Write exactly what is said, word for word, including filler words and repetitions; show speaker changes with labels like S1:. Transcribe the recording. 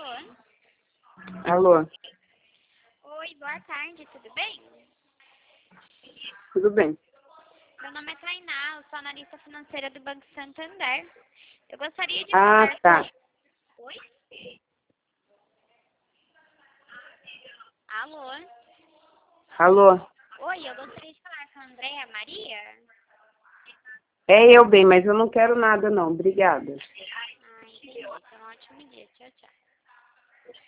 S1: Alô?
S2: Alô,
S1: Oi, boa tarde, tudo bem?
S2: tudo bem?
S1: Meu nome é Tainá, eu sou analista financeira do Banco Santander. Eu gostaria de
S2: Ah,
S1: falar
S2: tá.
S1: com... Oi? Alô?
S2: Alô,
S1: Oi, eu gostaria de falar com a Andréia Maria.
S2: é eu bem, mas eu não quero nada não, obrigada.